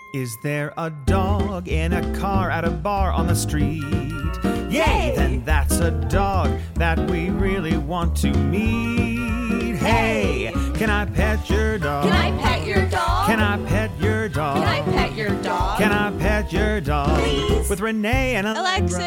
Is there a dog in a car at a bar on the street? Yay! Then that's a dog that we really want to meet. Hey, can I pet your dog? Can I pet your dog? Can I pet your dog? Can I pet your dog? Can I pet your dog? Please. With Renee and Alexis.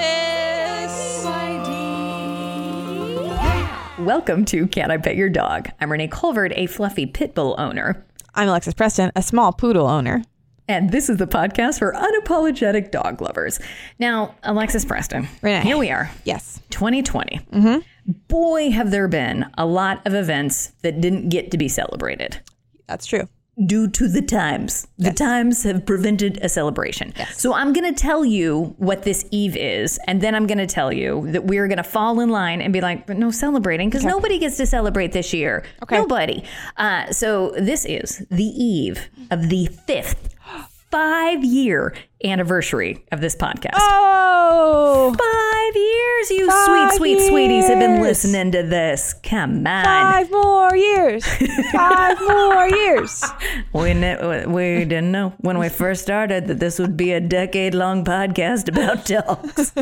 Welcome to Can I Pet Your Dog? I'm Renee Colvert, a fluffy pit bull owner. I'm Alexis Preston, a small poodle owner. And this is the podcast for unapologetic dog lovers. Now, Alexis Preston, Renee. Here we are. Yes. 2020. Mm-hmm. Boy, have there been a lot of events that didn't get to be celebrated. That's true. Due to the times. The Yes. times have prevented a celebration. Yes. So I'm going to tell you what this eve is, and then I'm going to tell you that we're going to fall in line and be like, but no celebrating, because nobody gets to celebrate this year. Okay. Nobody. So this is the eve of the 5th 5-year anniversary of this podcast. Oh! 5 years, you 5 sweet sweeties have been years. listening to this. Come on. 5 more years. 5 more years. We didn't know when we first started that this would be a decade-long podcast about dogs.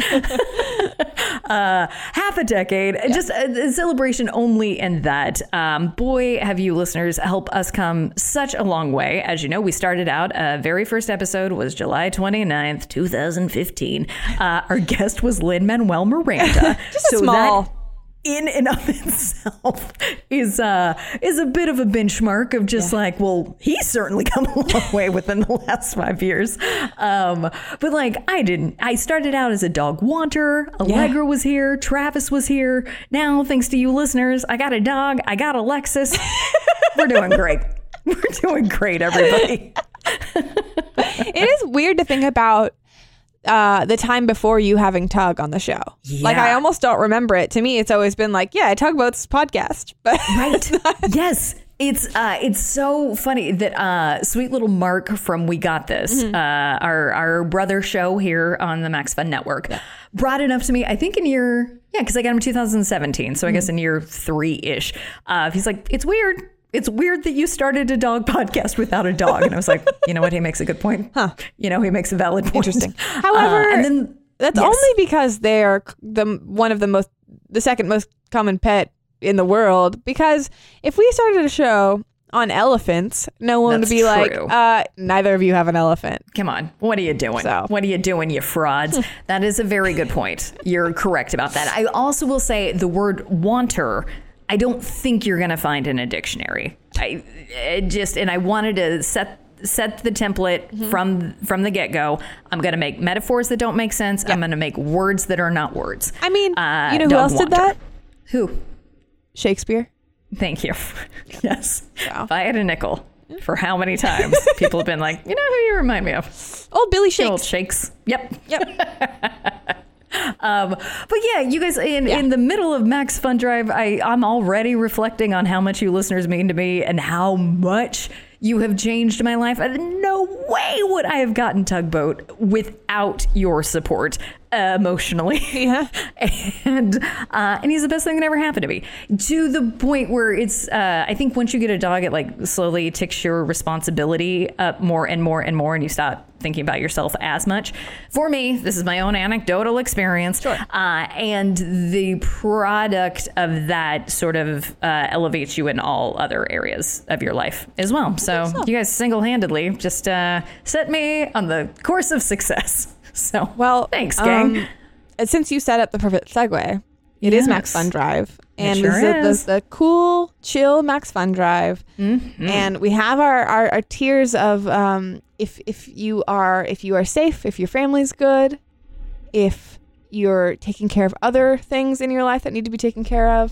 Half a decade, just a celebration only in that. Boy, have you listeners help us come such a long way. As you know, we started out, very first episode was July 29th, 2015. Our guest was Lin-Manuel Miranda. Just a small... That, in and of itself is a bit of a benchmark of just like, well, he's certainly come a long way within the last 5 years. But like I started out as a dog wanter. Allegra was here. Travis was here. Now, thanks to you listeners, I got a dog. I got Alexis. We're doing great. We're doing great, everybody. It is weird to think about the time before you having Tug on the show. Yeah. Like, I almost don't remember it. To me, it's always been like, yeah, Tugboat's podcast. But Right. Yes. It's so funny that sweet little Mark from We Got This, our brother show here on the Max Fun Network, brought it up to me, I think in year, because I got him in 2017. So I guess in year 3-ish. He's like, it's weird. It's weird that you started a dog podcast without a dog. And I was like, you know what? He makes a good point. Huh. You know, he makes a valid point. Interesting. However, and then that's only because they're the second most common pet in the world. Because if we started a show on elephants, no one would be true. like, neither of you have an elephant. Come on. What are you doing? So. What are you doing, you frauds? That is a very good point. You're correct about that. I also will say the word wanter, I don't think you're going to find in a dictionary. I wanted to set the template from the get-go. I'm going to make metaphors that don't make sense. I'm going to make words that are not words. I mean, you know who else did that? Who? Shakespeare. Thank you. Yes. Wow. If I had a nickel for how many times people have been like, you know who you remind me of? Old Billy Good old Shakes. Shakes. Yep. But yeah, you guys, in the middle of Max Fun Drive, I'm already reflecting on how much you listeners mean to me and how much you have changed my life. No way would I have gotten Tugboat without your support emotionally. Yeah. And he's the best thing that ever happened to me, to the point where it's I think once you get a dog, it like slowly takes your responsibility up more and more and more, and you stop thinking about yourself as much. For me, this is my own anecdotal experience. Sure. And the product of that sort of elevates you in all other areas of your life as well. So you guys single-handedly just set me on the course of success. So, well, thanks, gang. Since you set up the perfect segue, it is Max Fun Drive. And sure this is the cool, chill Max Fun Drive. Mm-hmm. And we have our tiers of if you are safe, if your family's good, if you're taking care of other things in your life that need to be taken care of,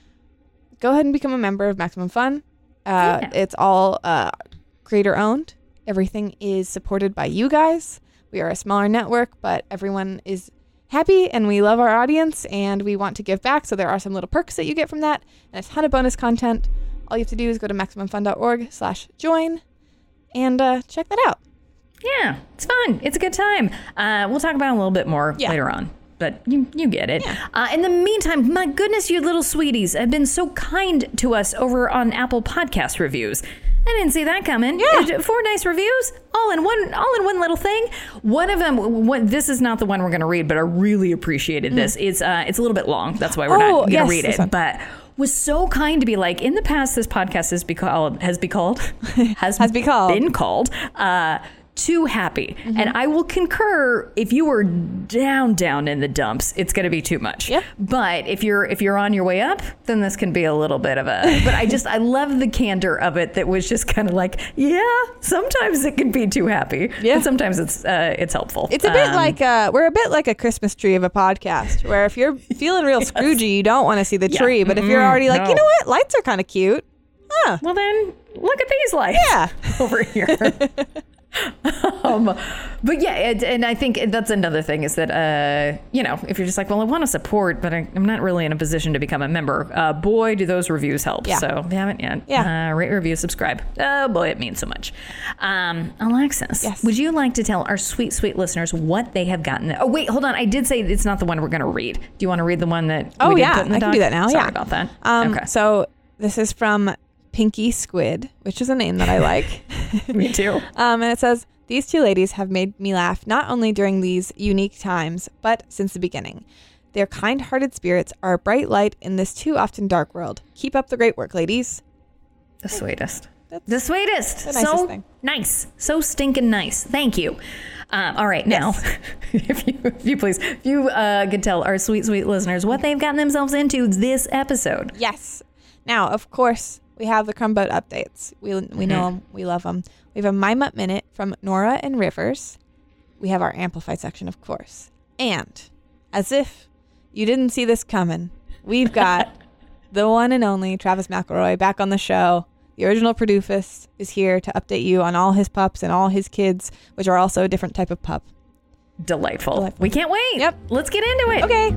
go ahead and become a member of Maximum Fun. It's all creator owned. Everything is supported by you guys. We are a smaller network, but everyone is happy and we love our audience and we want to give back. So there are some little perks that you get from that and a ton of bonus content. All you have to do is go to MaximumFun.org/join and check that out. Yeah, it's fun. It's a good time. We'll talk about it a little bit more later on. But you get it. Yeah. In the meantime, my goodness, you little sweeties have been so kind to us over on Apple Podcast reviews. I didn't see that coming. Yeah. 4 nice reviews, all in one little thing. One of them, this is not the one we're going to read, but I really appreciated this. It's a little bit long. That's why we're not going to read it. But was so kind to be like, in the past, this podcast been called Too Happy. And I will concur, if you were down in the dumps, it's going to be too much. Yeah. But if you're on your way up, then this can be a little bit of but I love the candor of it that was just kind of like, yeah, sometimes it can be too happy. Yeah. But sometimes it's helpful. It's a bit like we're a bit like a Christmas tree of a podcast, where if you're feeling real Scroogey, you don't want to see the tree. But if you're already like, you know what, lights are kind of cute. Huh. Well, then look at these lights. Yeah. Over here. But yeah, and I think that's another thing is that, if you're just like, well, I want to support, but I'm not really in a position to become a member. Boy, do those reviews help. Yeah. So if you haven't yet, rate, review, subscribe. Oh boy, it means so much. Alexis, yes. Would you like to tell our sweet, sweet listeners what they have gotten? Oh, wait, hold on. I did say it's not the one we're going to read. Do you want to read the one that we did put in the I doc? can do that now. Sorry about that. Okay. So this is from Pinky Squid, which is a name that I like. Me too. And it says, these two ladies have made me laugh not only during these unique times, but since the beginning. Their kind-hearted spirits are a bright light in this too often dark world. Keep up the great work, ladies. The sweetest. That's the sweetest. the nicest So thing. nice. So stinking nice. Thank you. All right. Now, if you please, if you could tell our sweet, sweet listeners what they've gotten themselves into this episode. Yes. Now, of course, we have the Crumb Boat updates. We know them. We love them. We have a My Mutt Minute from Nora and Rivers. We have our Amplified section, of course. And as if you didn't see this coming, we've got the one and only Travis McElroy back on the show. The original Produfus is here to update you on all his pups and all his kids, which are also a different type of pup. Delightful. We can't wait. Yep. Let's get into it. Okay.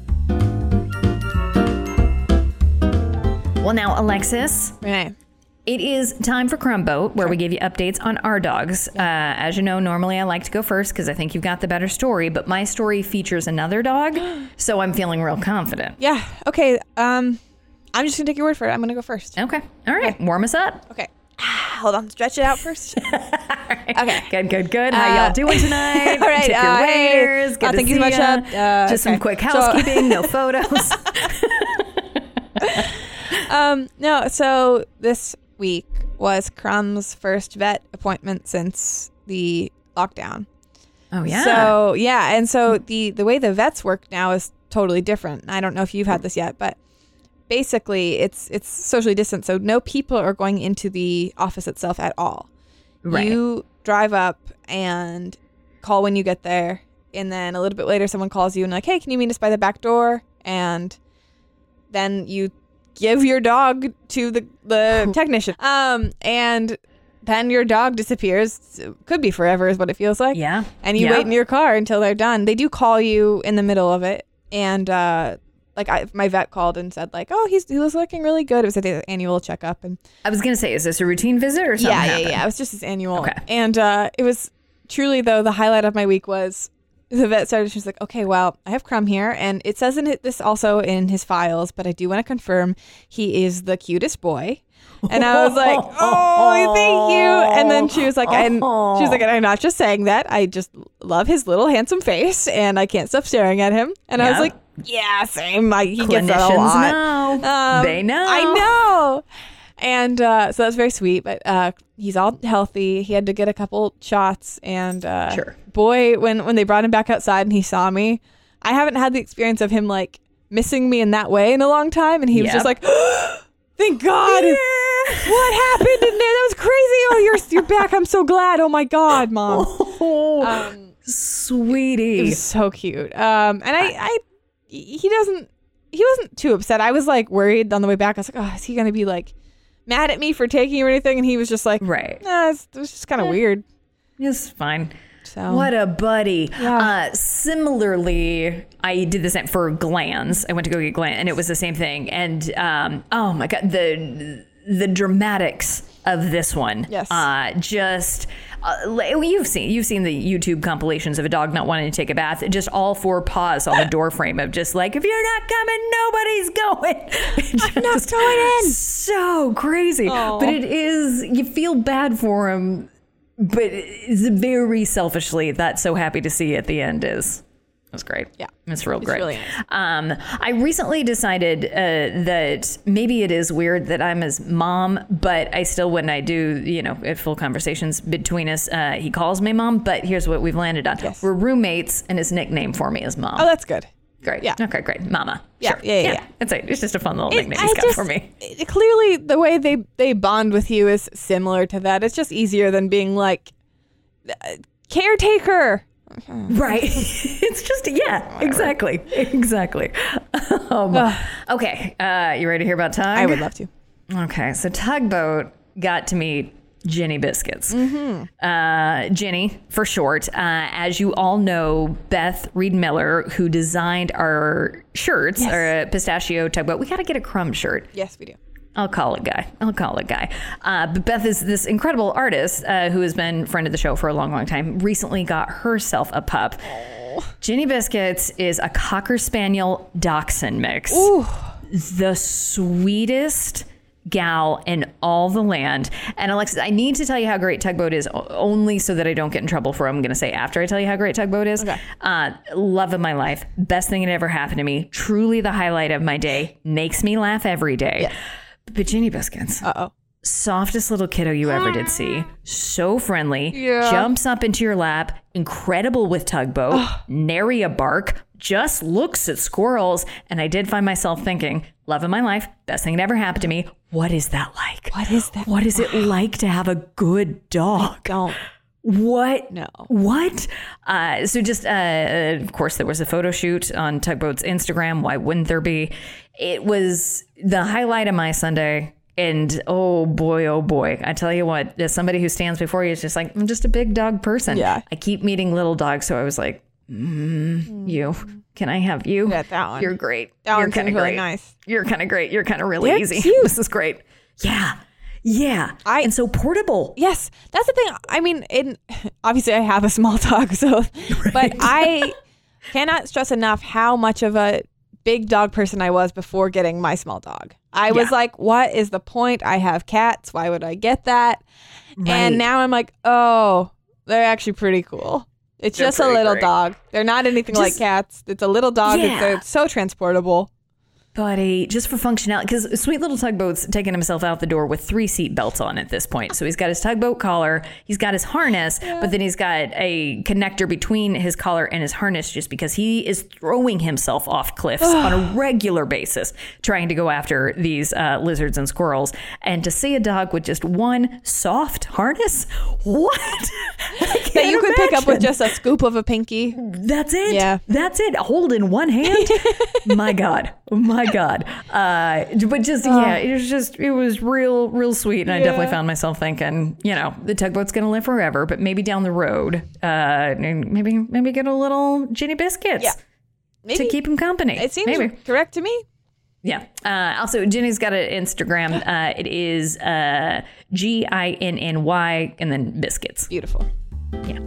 Well, now, Alexis, Renee. it is time for Crumb Boat, where we give you updates on our dogs. As you know, normally I like to go first because I think you've got the better story, but my story features another dog, so I'm feeling real confident. Yeah. Okay. I'm just going to take your word for it. I'm going to go first. Okay. All right. Warm us up. Okay. Hold on. Stretch it out first. Okay. Good. How y'all doing tonight? All right. Tip your waiters. Hey, Good to thank you see so much. ya. Just some quick housekeeping. No photos. No. So this week was Crumb's first vet appointment since the lockdown. Oh yeah. So yeah, and so the way the vets work now is totally different. I don't know if you've had this yet, but basically it's socially distant, so no people are going into the office itself at all. Right. You drive up and call when you get there, and then a little bit later someone calls you and like, hey, can you meet us by the back door? And then you give your dog to the technician. And then your dog disappears. Could be forever is what it feels like. Yeah. And you wait in your car until they're done. They do call you in the middle of it. And my vet called and said like, oh, he was looking really good. It was an annual checkup. And I was going to say, is this a routine visit or something? Yeah. It was just his annual. Okay. And it was truly, though, the highlight of my week was the vet started. She's like, okay, well, I have Crumb here. And it says this also in his files, but I do want to confirm he is the cutest boy. And I was like, oh, thank you. And then she was like, and I'm not just saying that. I just love his little handsome face and I can't stop staring at him. And I was like, yeah, same. He gets that a lot. Know. They know. I know. And so that's very sweet, but he's all healthy. He had to get a couple shots, and boy, when they brought him back outside and he saw me, I haven't had the experience of him like missing me in that way in a long time, and he was just like, oh, thank God. Yeah. What happened in there? That was crazy. Oh, you're back. I'm so glad. Oh my God, Mom. Sweetie. It was so cute. And he wasn't too upset. I was like worried on the way back. I was like, oh, is he going to be like mad at me for taking or anything? And he was just like, right. Nah, it was just kind of weird. It's fine. So what a buddy. Yeah. Similarly, I did this for glands. I went to go get glands, and it was the same thing. And oh my God, the dramatics of this one. Yes. You've seen the YouTube compilations of a dog not wanting to take a bath. Just all four paws on the door frame of just like, if you're not coming, nobody's going. I'm not going in. So crazy. Aw. But it is, you feel bad for him, but it's very selfishly that so happy to see at the end is. That's great. Yeah. It's real great. Really nice. I recently decided that maybe it is weird that I'm his mom, but I still, when I do, full conversations between us, he calls me mom, but here's what we've landed on. Yes. We're roommates, and his nickname for me is mom. Oh, that's good. Great. Yeah. Okay, great. Mama. Yeah, Sure. yeah. It's just a fun little nickname he's got for me. Clearly, the way they bond with you is similar to that. It's just easier than being like, caretaker. Right. It's just, exactly. Okay. You ready to hear about Tug? I would love to. Okay. So Tugboat got to meet Ginny Biscuits. Ginny, for short. As you all know, Beth Reed Miller, who designed our shirts, our Pistachio Tugboat. We got to get a crumb shirt. Yes, we do. I'll call it guy. But Beth is this incredible artist who has been friend of the show for a long, long time. Recently got herself a pup. Ginny Biscuits is a Cocker Spaniel Dachshund mix. Ooh. The sweetest gal in all the land. And Alexis, I need to tell you how great Tugboat is, only so that I don't get in trouble for what I'm going to say after I tell you how great Tugboat is. Okay. Love of my life. Best thing that ever happened to me. Truly the highlight of my day. Makes me laugh every day. Yes. But Ginny Biscuits. Uh-oh. Softest little kiddo you ever did see. So friendly. Yeah. Jumps up into your lap. Incredible with Tugboat. Nary a bark. Just looks at squirrels. And I did find myself thinking, love of my life. Best thing that ever happened to me. What is that like? What is that? What is it like to have a good dog? Don't. What? No. What? So just, of course, there was a photo shoot on Tugboat's Instagram. Why wouldn't there be? It was the highlight of my Sunday. And oh boy, I tell you what, as somebody who stands before you is just like, I'm just a big dog person. Yeah. I keep meeting little dogs. So I was like, you, can I have you? Yeah, that one. You're great. That You're one kind seems of really great. nice. You're kind of great. You're kind of really They're easy. cute. This is great. Yeah. And so portable. Yes, that's the thing. I mean, obviously I have a small dog, so, but I cannot stress enough how much of a big dog person I was before getting my small dog. I was like, what is the point? I have cats. Why would I get that? Right. And now I'm like, oh, they're actually pretty cool. It's They're just a pretty little great. dog. They're not anything like cats. It's a little dog. Yeah. They're so transportable. Buddy, just for functionality, because sweet little Tugboat's taking himself out the door with 3 seat belts on at this point. So he's got his Tugboat collar, he's got his harness, but then he's got a connector between his collar and his harness just because he is throwing himself off cliffs on a regular basis trying to go after these lizards and squirrels. And to see a dog with just one soft harness, what? That you could pick up with just a scoop of a pinky. That's it. Yeah. That's it. Hold in one hand. My God. But just, it was real sweet. And I definitely found myself thinking, the Tugboat's going to live forever, but maybe down the road, maybe get a little Ginny Biscuits to keep him company. It seems correct to me. Yeah. Also, Ginny's got an Instagram. It is GINNY and then Biscuits. Beautiful. Yeah.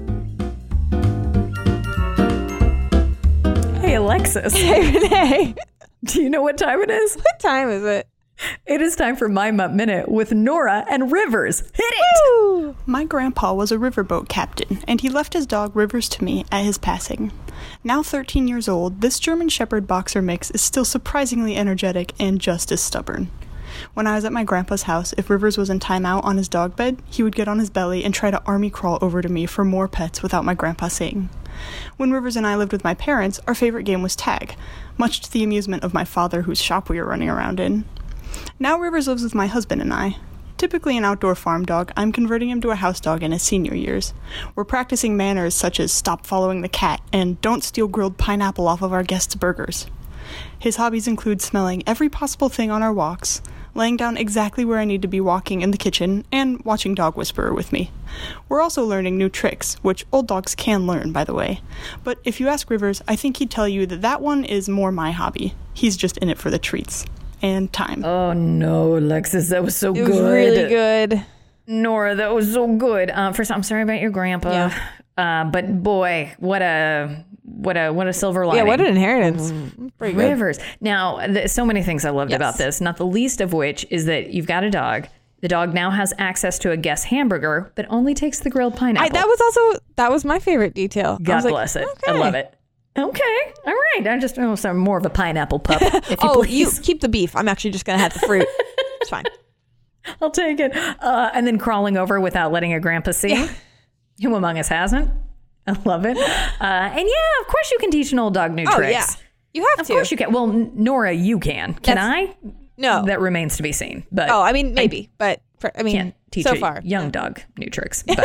Hey, Alexis. Hey, Renee. Do you know what time it is? What time is it? It is time for My Mutt Minute with Nora and Rivers. Hit it! Woo! My grandpa was a riverboat captain, and he left his dog Rivers to me at his passing. Now 13 years old, this German Shepherd Boxer mix is still surprisingly energetic and just as stubborn. When I was at my grandpa's house, if Rivers was in timeout on his dog bed, he would get on his belly and try to army crawl over to me for more pets without my grandpa seeing. When Rivers and I lived with my parents, our favorite game was tag, much to the amusement of my father, whose shop we were running around in. Now Rivers lives with my husband and I. Typically an outdoor farm dog, I'm converting him to a house dog in his senior years. We're practicing manners such as stop following the cat and don't steal grilled pineapple off of our guests' burgers. His hobbies include smelling every possible thing on our walks, laying down exactly where I need to be walking in the kitchen, and watching Dog Whisperer with me. We're also learning new tricks, which old dogs can learn, by the way. But if you ask Rivers, I think he'd tell you that one is more my hobby. He's just in it for the treats. And time. Oh, no, Alexis. That was so good. It was really good. Nora, that was so good. First, I'm sorry about your grandpa. But boy, what a silver lining. Yeah, what an inheritance. Pretty good. Rivers. Now, so many things I loved about this, not the least of which is that you've got a dog. The dog now has access to a guest hamburger, but only takes the grilled pineapple. That was my favorite detail. God bless it. Okay. I love it. Okay. All right. I just I'm more of a pineapple pup, if you please. You keep the beef. I'm actually just going to have the fruit. It's fine. I'll take it. And then crawling over without letting a grandpa see. Yeah. Who among us hasn't? I love it. And yeah, of course you can teach an old dog new tricks. Yeah. You have to. Of course you can. Well, Nora, you can. Can I? No. That remains to be seen. But I mean, maybe. But, can't teach so a far. young dog new tricks. But,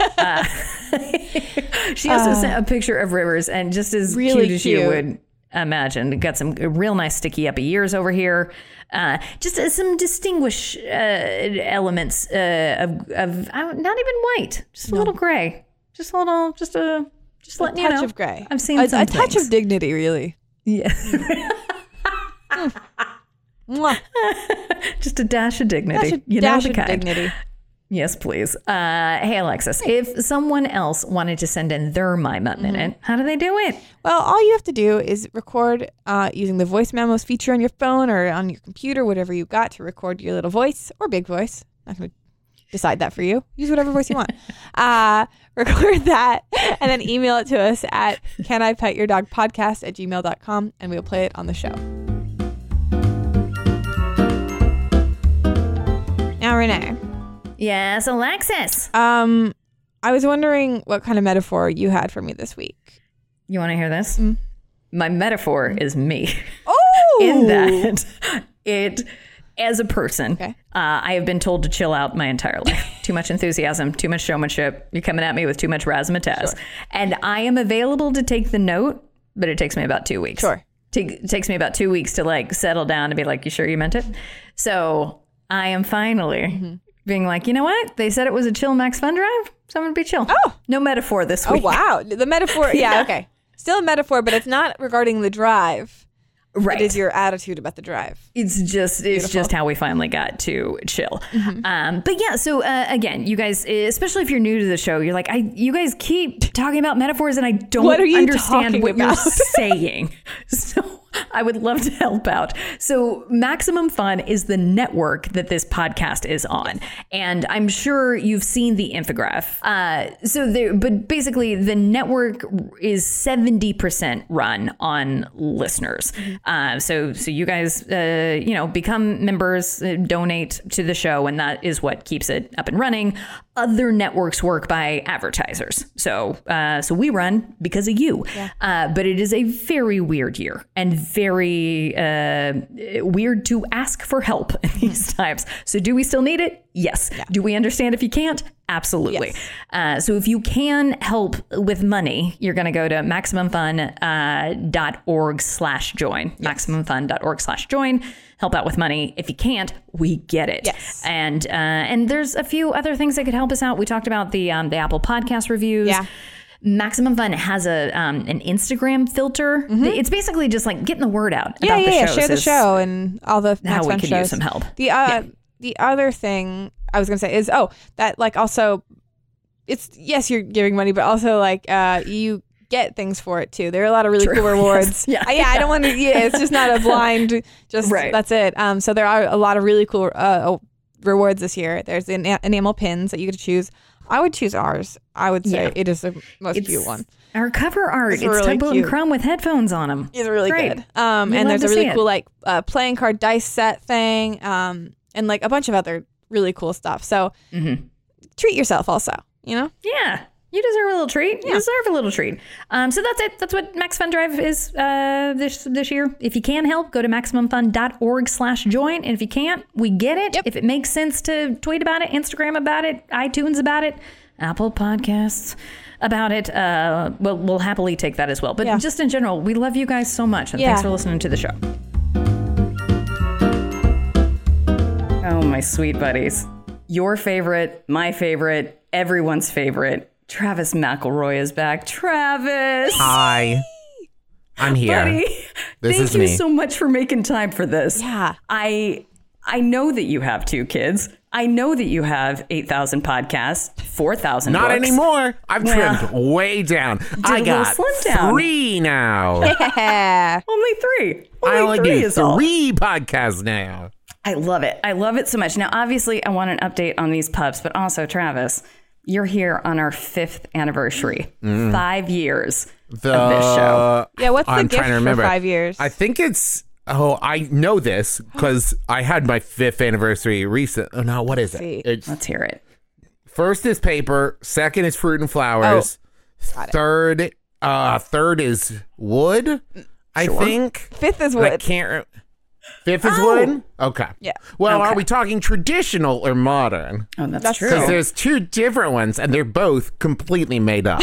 she also sent a picture of Rivers, and just as really cute as you would imagine. Got some real nice sticky uppy ears over here. Just some distinguished elements of not even white, just a little gray, just a little, just letting you know. A touch of gray. I've seen a some touch things. of dignity, really. Yeah. Mwah. Just a dash of dignity. Dash the of kind. dignity. Yes, please. Hey, Alexis, if someone else wanted to send in their My Mutt Minute, how do they do it? Well, all you have to do is record using the voice memos feature on your phone or on your computer, whatever you got to record your little voice or big voice. I'm going to decide that for you. Use whatever voice you want. Record that and then email it to us at canipetyourdogpodcast@gmail.com and we'll play it on the show. Now, Renee. Yes, Alexis. I was wondering what kind of metaphor you had for me this week. You want to hear this? My metaphor is me. Oh! In that as a person, Okay. I have been told to chill out my entire life. Too much enthusiasm, too much showmanship. You're coming at me with too much razzmatazz. Sure. And I am available to take the note, but it takes me about 2 weeks. Sure. It takes me about 2 weeks to like settle down and be like, you sure you meant it? So I am finally being like, you know what? They said it was a chill Max Fun Drive, so I'm going to be chill. Oh. No metaphor this week. Oh, wow. The metaphor. Yeah, okay. Still a metaphor, but it's not regarding the drive. Right. It is your attitude about the drive. It's just how we finally got to chill. But yeah, so again, you guys, especially if you're new to the show, you're like, you guys keep talking about metaphors and I don't understand what you're saying. So I would love to help out. So Maximum Fun is the network that this podcast is on. And I'm sure you've seen the infograph. But basically the network is 70% run on listeners. So you guys, become members, donate to the show, and that is what keeps it up and running. Other networks work by advertisers. So we run because of you. Yeah. But it is a very weird year and very weird to ask for help in these times. So do we still need it? Yes. Yeah. Do we understand if you can't? Absolutely. Yes. So if you can help with money, you're going to go to MaximumFun.org/join. Yes. MaximumFun.org/join. Help out with money. If you can't, we get it. Yes. And there's a few other things that could help us out. We talked about the Apple Podcast reviews. Yeah. Maximum Fun has an Instagram filter. It's basically just like getting the word out about the shows. Share the show and all the how we could shows. use some help. The other thing I was going to say is, that like also, it's, yes, you're giving money, but also like you get things for it too. There are a lot of really cool rewards. Yes. I don't want to, it's just not a blind, just that's it. So there are a lot of really cool rewards this year. There's enamel pins that you get to choose. I would choose ours. I would say it is the most cute one. Our cover art. It's really Tugboat cute. and Crumb with headphones on them. It's really good. And there's a really cool like playing card dice set thing, and like a bunch of other really cool stuff. So treat yourself also, Yeah. You deserve a little treat. You deserve a little treat. So that's it. That's what Max Fun Drive is this year. If you can help, go to MaximumFun.org/join. And if you can't, we get it. Yep. If it makes sense to tweet about it, Instagram about it, iTunes about it, Apple Podcasts about it, we'll happily take that as well. But just in general, we love you guys so much. And thanks for listening to the show. Oh, my sweet buddies. Your favorite, my favorite, everyone's favorite. Travis McElroy is back. Travis! Hi. I'm here. Buddy, This is thank me. you so much for making time for this. Yeah. I know that you have 2 kids. I know that you have 8,000 podcasts, 4,000 Not books. anymore. I've Well, trimmed way down. I a little got slim down. 3 now. Yeah. Only 3. I Only only 3 do is all. 3 podcasts now. I love it. I love it so much. Now, obviously, I want an update on these pups, but also, Travis, you're here on our 5th anniversary. 5 years of this show. Yeah, what's the I'm gift trying to remember. for 5 years? I think it's. Oh, I know this because I had my 5th anniversary recent. Oh no, what is it? see. It's Let's hear it. first is paper, second is fruit and flowers, Got it. third is wood. I think 5th is I wood. can't. 5th is wood. Okay. Yeah. Well, Okay. are we talking traditional or modern? Oh, that's That's true. Because there's 2 different ones, and they're both completely made up.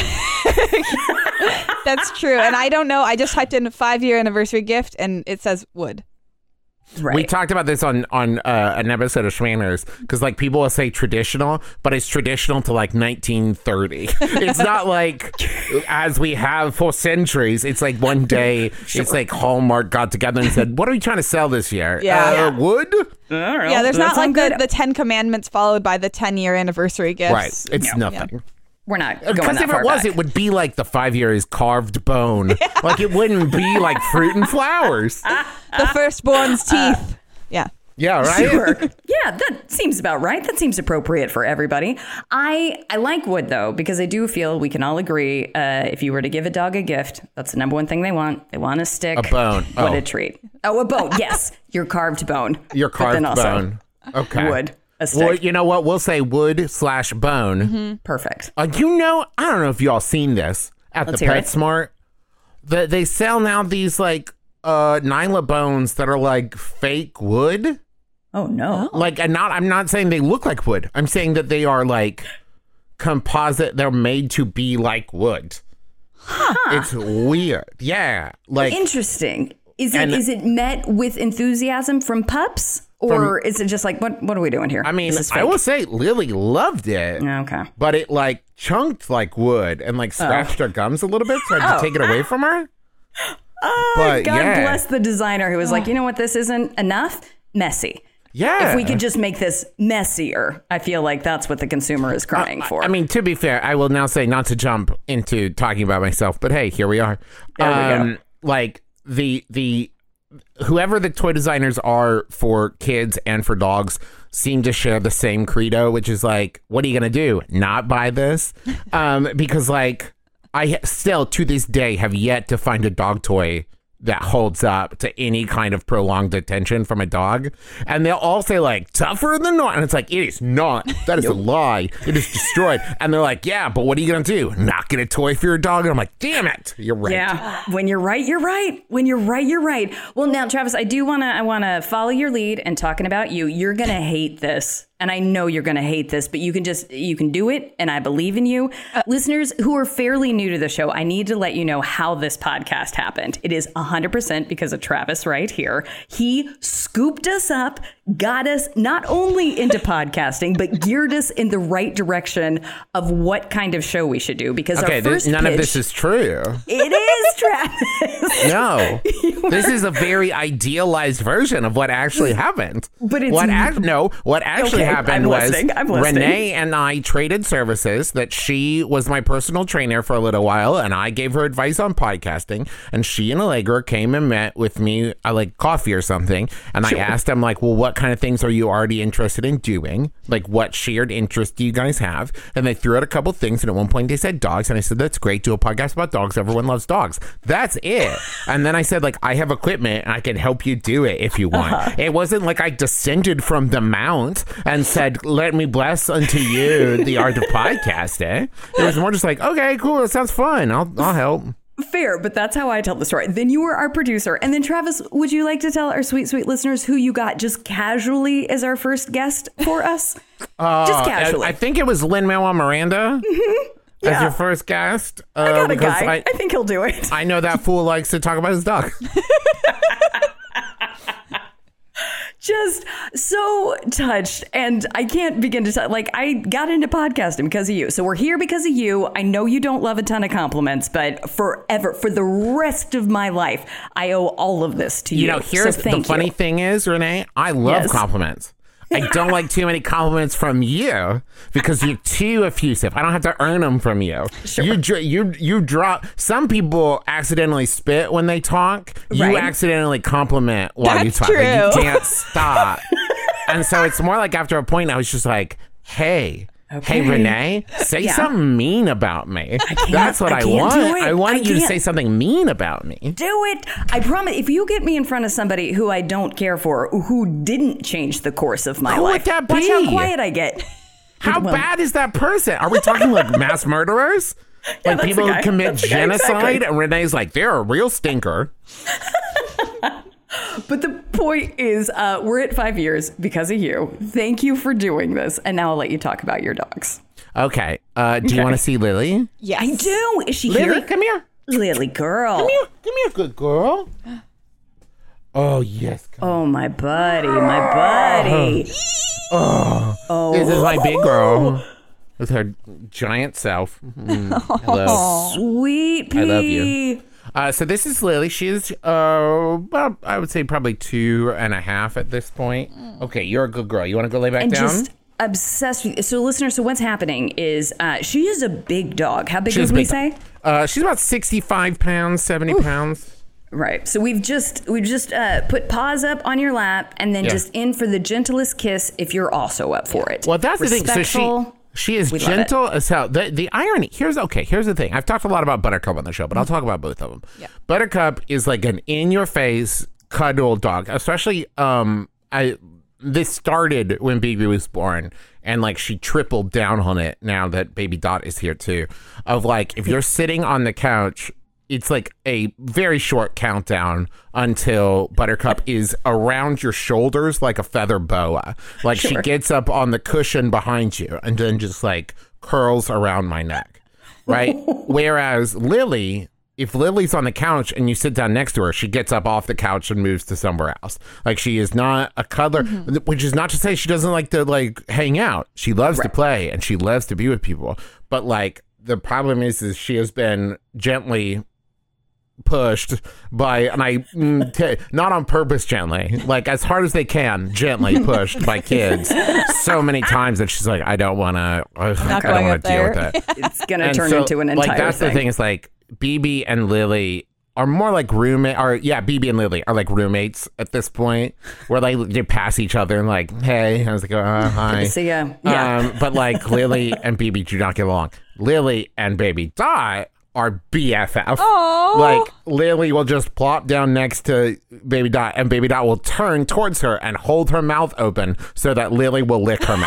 That's true. And I don't know. I just typed in 5-year anniversary gift and it says wood. Right. We talked about this on an episode of Schmanners because like people will say traditional, but it's traditional to like 1930. It's not like as we have for centuries. It's like one day it's like Hallmark got together and said, "What are we trying to sell this year? Yeah. Wood." All right. Yeah, there's not like good. the 10 commandments followed by the 10-year anniversary gifts. Right. It's nothing. We're not going Because that if far it was, back. it would be like the 5 years carved bone. Like it wouldn't be like fruit and flowers. The firstborn's teeth. Yeah. Yeah, right? Sure. Yeah, that seems about right. That seems appropriate for everybody. I like wood, though, because I do feel we can all agree if you were to give a dog a gift, that's the number one thing they want. They want a stick. A bone. What Oh. a treat. Oh, a bone. Yes. Your carved bone. Your But then carved also bone. Okay. Wood. A stick. Well, you know what? We'll say wood/bone. Perfect. You know, I don't know if y'all seen this at Let's the hear it. PetSmart. They sell now these like Nyla bones that are like fake wood. Oh, no. Like, and I'm not saying they look like wood. I'm saying that they are like composite. They're made to be like wood. It's weird. Yeah. Like, Interesting. Is And- it met with enthusiasm from pups? Or is it just like, what are we doing here? I mean, This is I fake. will say Lily loved it. Okay. But it like chunked like wood and like scratched her gums a little bit, so I had to take it away from her. But God yeah. bless the designer who was like, you know what, this isn't enough? Messy. Yeah. If we could just make this messier, I feel like that's what the consumer is crying for. I mean, to be fair, I will now say not to jump into talking about myself, but hey, here we are. There we go. Like the whoever the toy designers are for kids and for dogs seem to share the same credo, which is like, what are you gonna do? Not buy this? Because like I still to this day have yet to find a dog toy that holds up to any kind of prolonged attention from a dog. And they'll all say like tougher than not. And it's like, it is not. That is a lie. It is destroyed. And they're like, yeah, but what are you going to do? Not get a toy for your dog? And I'm like, damn it. You're right. Yeah. When you're right, you're right. When you're right, you're right. Well, now, Travis, I want to follow your lead and talking about you. You're going to hate this. And I know you're going to hate this, but you can do it. And I believe in you. Listeners who are fairly new to the show, I need to let you know how this podcast happened. It is 100% because of Travis right here. He scooped us up, got us not only into podcasting, but geared us in the right direction of what kind of show we should do. Because Okay, our first none of pitch- this is true. It is, Travis. No. This is a very idealized version of what actually happened. But it's- what actually Okay, happened I'm was listening, I'm listening. Renee and I traded services. That she was my personal trainer for a little while, and I gave her advice on podcasting. And she and Allegra came and met with me, like coffee or something. And I asked them, like, well, what kind of things are you already interested in doing? Like, what shared interests do you guys have? And they threw out a couple things. And at one point, they said dogs. And I said, that's great. Do a podcast about dogs. Everyone loves dogs. That's it. And then I said, like, I have equipment and I can help you do it if you want. It wasn't like I descended from the mount and said, let me bless unto you the art of podcasting. It was more just like, okay, cool. That sounds fun. I'll help. Fair, but that's how I tell the story. Then you were our producer. And then, Travis, would you like to tell our sweet, sweet listeners who you got just casually as our first guest for us? Just casually. I think it was Lin-Manuel Miranda as your first guest. I got a because guy. I think he'll do it. I know that fool likes to talk about his dog. Just so touched. And I can't begin to tell. Like, I got into podcasting because of you. So we're here because of you. I know you don't love a ton of compliments, but forever, for the rest of my life, I owe all of this to you. You know, here's so the thank funny you. thing is, Renee, I love Yes. compliments. I don't like too many compliments from you because you're too effusive. I don't have to earn them from you. Sure. You drop. Some people accidentally spit when they talk. You Right. accidentally compliment while you That's talk. Like, you true. can't stop. And so it's more like after a point, I was just like, hey, Renee, say Yeah. something mean about me. That's what I can't want. do it. I want you to can't. say something mean about me. Do it. I promise. If you get me in front of somebody who I don't care for, who didn't change the course of my Who would life, that watch be? how quiet I get. How Well, bad is that person? Are we talking like mass murderers? Like that's people the who guy. commit That's the guy, genocide? exactly. And Renee's like, they're a real stinker. But the point is, we're at 5 years because of you. Thank you for doing this. And now I'll let you talk about your dogs. Okay. Do you want to see Lily? Yes. I do. Is she Lily, here? come here. Lily girl. Come here. Give me a good girl. Oh, yes. Oh, my buddy. My buddy. This is my big girl with her giant self. Hello. Sweet pea. I love you. So this is Lily. She is, well, I would say probably 2.5 at this point. Okay, you're a good girl. You want to go lay back And down? just obsessed with you. So, listeners, so what's happening is she is a big dog. How big She's would we big. say? She's about 65 pounds, 70 pounds. Right. So we've just put paws up on your lap and then Yeah. just in for the gentlest kiss if you're also up for it. Well, that's the thing. So Respectful. she is We love gentle as hell. The irony here's the thing. I've talked a lot about Buttercup on the show, but I'll talk about both of them. Yeah. Buttercup is like an in-your-face cuddle dog, especially this started when Baby was born, and like she tripled down on it now that Baby Dot is here too. Of like, if you're sitting on the couch, it's like a very short countdown until Buttercup is around your shoulders like a feather boa. Like she Sure. gets up on the cushion behind you and then just like curls around my neck. Right? Whereas Lily, if Lily's on the couch and you sit down next to her, she gets up off the couch and moves to somewhere else. Like she is not a cuddler, which is not to say she doesn't like to like hang out. She loves to play and she loves to be with people. But like the problem is she has been gently pushed by, and not on purpose, gently, like as hard as they can, gently pushed by kids so many times that she's like, I don't want to deal with that. It's going to And turn so, into an entire like that's thing. the thing is like BB and Lily are more like roommate, or BB and Lily are like roommates at this point, where they pass each other and like, hey, I was like, hi. See ya. Yeah. But like Lily and BB do not get along. Lily and Baby Dot are BFF. Aw. Like Lily will just plop down next to Baby Dot, and Baby Dot will turn towards her and hold her mouth open so that Lily will lick her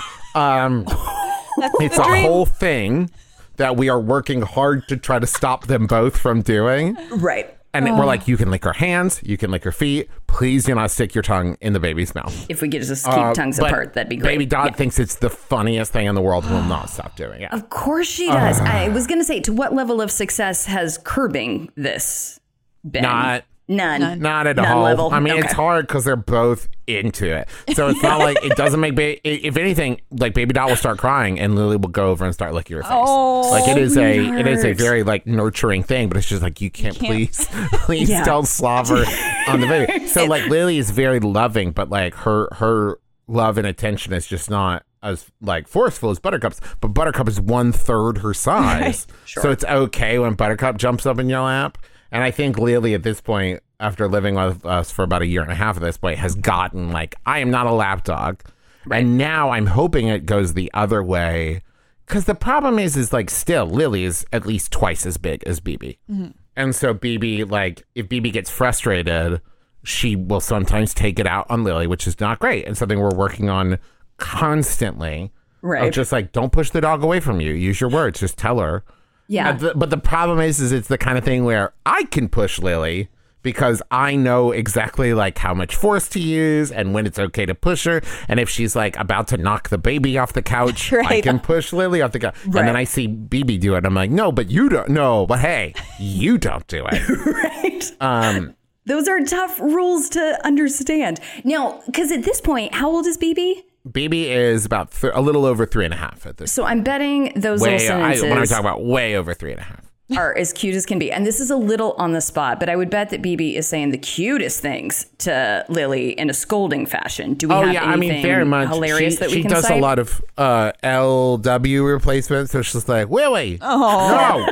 mouth. It's a whole thing that we are working hard to try to stop them both from doing. Right. And we're like, you can lick her hands, you can lick her feet. Please do not stick your tongue in the baby's mouth. If we could just keep tongues But apart, that'd be great. Baby Dot Yeah. thinks it's the funniest thing in the world and will not stop doing it. Of course she does. I was going to say, to what level of success has curbing this been? None. Not at None all. level. I mean, Okay. it's hard because they're both into it. So it's not like it doesn't make. If anything, like Baby Dot will start crying and Lily will go over and start licking her face. Like it is a very like nurturing thing, but it's just like you can't. Please Yeah. don't slobber on the baby. So like Lily is very loving, but like her love and attention is just not as like forceful as Buttercup's. But Buttercup is 1/3 her size, so it's okay when Buttercup jumps up in your lap. And I think Lily at this point, after living with us for about 1.5 years at this point, has gotten like, I am not a lap dog. Right. And now I'm hoping it goes the other way. Because the problem is like still Lily is at least twice as big as BB. Mm-hmm. And so BB, like if BB gets frustrated, she will sometimes take it out on Lily, which is not great. And something we're working on constantly. Right. Of just like, don't push the dog away from you. Use your words. Just tell her. Yeah. But the problem is it's the kind of thing where I can push Lily because I know exactly like how much force to use and when it's okay to push her. And if she's like about to knock the baby off the couch, Right. I can push Lily off the couch. Right. And then I see BB do it. I'm like, no, but you don't. No, but hey, you don't do it. Right. Those are tough rules to understand. Now, because at this point, how old is BB? BB is about a little over 3.5 at this. So I'm betting those Way, little sentences. when I talk about way over 3.5. are as cute as can be. And this is a little on the spot, but I would bet that BB is saying the cutest things to Lily in a scolding fashion. Do we have anything very much. hilarious that we can She does cite? a lot of LW replacements, so she's like, Lily, no.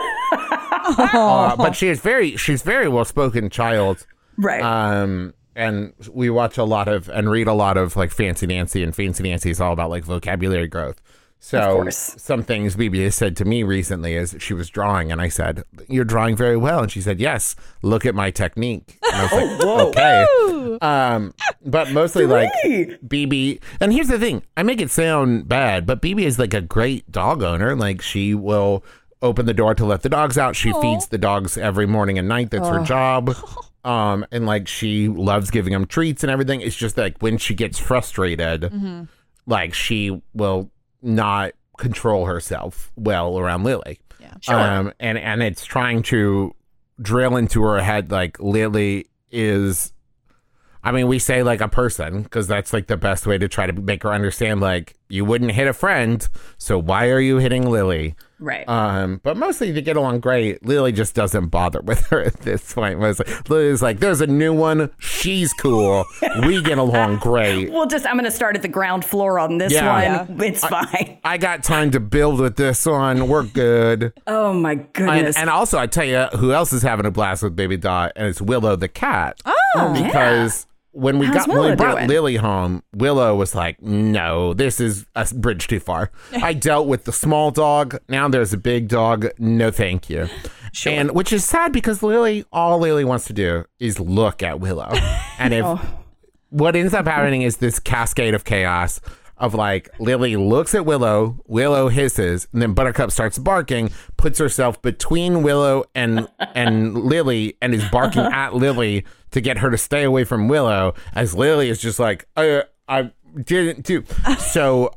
But she's very well-spoken child. Right. And we watch a lot of and read a lot of like Fancy Nancy, and Fancy Nancy is all about like vocabulary growth. So Of course. some things BB has said to me recently is she was drawing, and I said, "You're drawing very well," and she said, "Yes, look at my technique." And I was like, "Okay." But mostly like BB. And here's the thing: I make it sound bad, but BB is like a great dog owner. Like she will open the door to let the dogs out. She feeds the dogs every morning and night. That's her job. And like she loves giving them treats and everything. It's just like when she gets frustrated, like she will not control herself well around Lily. Yeah. Sure. And it's trying to drill into her head like Lily is, I mean, we say like a person because that's like the best way to try to make her understand like you wouldn't hit a friend, so why are you hitting Lily? Right. But mostly to get along great. Lily just doesn't bother with her at this point. Lily's like, there's a new one. She's cool. We get along great. I'm going to start at the ground floor on this one. It's fine. I got time to build with this one. We're good. Oh, my goodness. And also, I tell you who else is having a blast with Baby Dot, and it's Willow the cat. Oh, Because when we How's when we Willow brought doing? Lily home, Willow was like, "No, this is a bridge too far. I dealt with the small dog. Now there's a big dog. No, thank you." Sure. And which is sad because all Lily wants to do is look at Willow, and if what ends up happening is this cascade of chaos. Of like Lily looks at Willow, Willow hisses, and then Buttercup starts barking, puts herself between Willow and Lily, and is barking at Lily to get her to stay away from Willow. As Lily is just like, I didn't do. So